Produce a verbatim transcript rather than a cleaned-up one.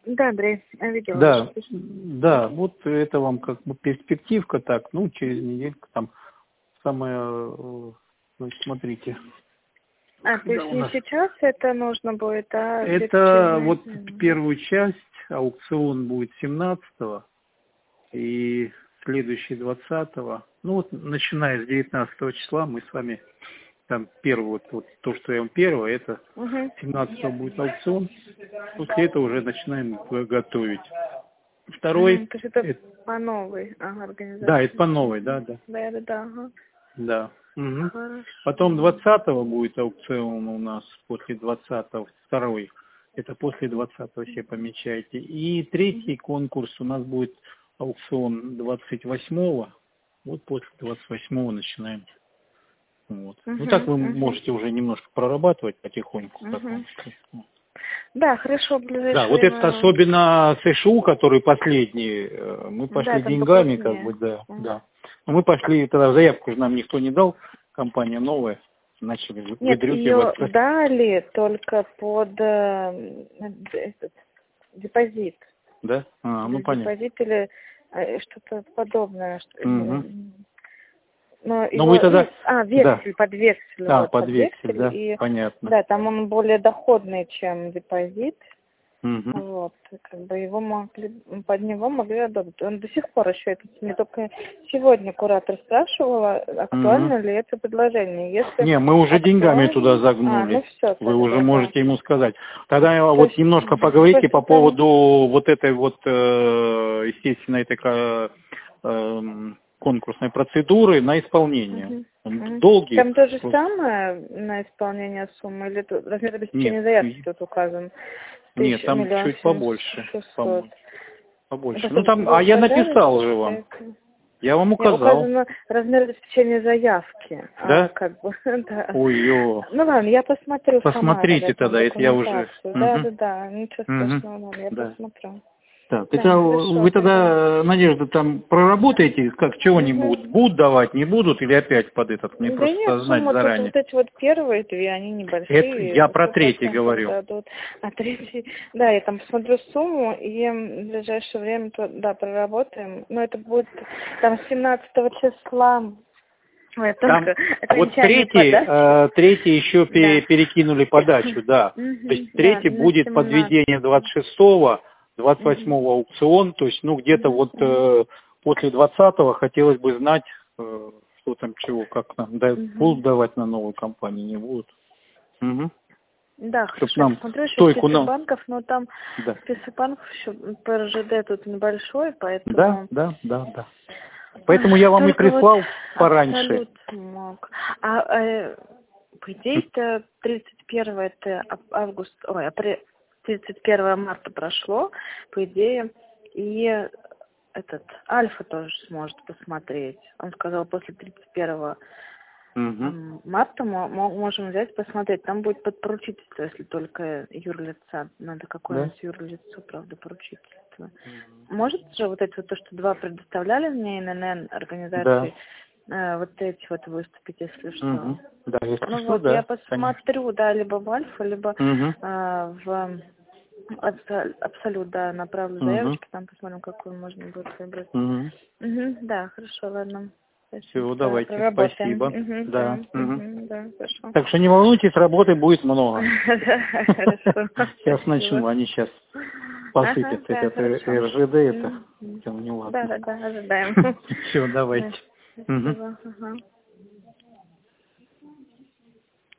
Да, Андрей, я видела. Да, да, вот это вам как бы перспективка так, ну, через недельку там самое, э, значит, смотрите. А, то есть не нас... сейчас это нужно будет, а это вот через... первую часть, аукцион будет семнадцатого и следующий двадцатого. Ну вот начиная с девятнадцатого числа мы с вами там первый, вот, вот то, что я вам первое, это Угу. семнадцатого будет аукцион. После этого уже начинаем готовить. Второй. Mm, то есть это, это по новой ага, организации. Да, это по новой, да, да. Да, да, да. Ага. Да. Угу. Хорошо. Потом двадцатого будет аукцион у нас, после двадцатого, второй. Это после двадцатого все помечайте. И третий конкурс у нас будет аукцион двадцать восьмого. Вот после двадцать восьмого начинаем. Вот. Угу, Ну так вы угу. можете уже немножко прорабатывать потихоньку. Угу. Да, хорошо, в ближайшее Да, вот время... это особенно США, который последний, мы пошли да, деньгами, как бы, да, угу. да. Но мы пошли, тогда заявку же нам никто не дал, компания новая, начали Нет, ее дали только под э, этот, депозит. Да? А, ну понятно. Депозит или э, что-то подобное. Что, угу. Но, Но его, вы тогда... ну, а, вексель, да. под вексель. А, вот, под под вексель, вексель, да, и, понятно. Да, там он более доходный, чем депозит. Угу. Вот, как бы его могли, под него могли одобрить. Он до сих пор еще, это не только сегодня куратор спрашивала, актуально угу. ли это предложение. Если не, мы уже актуально... деньгами туда загнули. А, ну все, вы уже да, можете да. ему сказать. Тогда То вот есть, немножко поговорите по там... поводу вот этой вот, естественно, этой э, конкурсной процедуры на исполнение. Угу. Долгий. Там то же самое на исполнение суммы, или тут размер обеспечения заявки тут указан? Нет, там чуть побольше. Побольше. Ну там, а я написал же вам. Я вам указал. Указано размер обеспечения заявки. Да? А, как бы, да. Ой-ё. Ну ладно, я посмотрю. Посмотрите сама, тогда, это я уже. Да, угу. да, да, ничего страшного, угу. я да. посмотрю. Так, да, это хорошо, вы тогда, Надежда, там проработаете, как чего-нибудь, угу. будут давать, не будут, или опять под этот, мне да просто нет, знать сумма, заранее. Тут, вот эти вот первые две, они небольшие. Это я про третий говорю. Дадут. А третий, да, я там посмотрю сумму, и в ближайшее время, да, проработаем. Но это будет там семнадцатого числа. Ой, там, вот третий, э, третий еще да. перекинули подачу, да. То есть третий да, будет подведение двадцать шестого, двадцать восьмого mm-hmm. аукцион, то есть, ну, где-то mm-hmm. вот э, после двадцатого хотелось бы знать, э, что там, чего, как нам, да, mm-hmm. будут давать на новую компанию, не будут. Угу. Да, Чтоб хорошо, нам я смотрю еще стойку список нам... банков, но там да. список банков еще по эр жэ дэ тут небольшой, поэтому... Да, да, да, да. Поэтому я вам Только и прислал вот пораньше. Мог. А, э, по идее, это тридцать первого это август, ой, апрель, тридцать первого марта прошло, по идее, и этот Альфа тоже сможет посмотреть. Он сказал, после тридцать первого угу. марта мы можем взять посмотреть. Там будет под поручительство, если только юрлица. Надо какое-нибудь да? юрлицо, правда, поручительство. Угу. Может же вот эти вот то, что два предоставляли мне эн эн эн организации, да. э, вот эти вот выступить, если что. Угу. Да, если ну что, вот да, я посмотрю, конечно. Да, либо в Альфа, либо угу. э, в Абсолют, да, направлю угу. заявочки, там посмотрим, какую можно будет выбрать. Угу. Угу, да, хорошо, ладно. Все, давайте, спасибо. Угу, да. Да, Угу. угу, да, хорошо. Так что не волнуйтесь, работы будет много. Хорошо. Сейчас начну, они сейчас посыпят этот эр жэ дэ, это не ладно. Да, да, да, ожидаем. Все, давайте. Спасибо.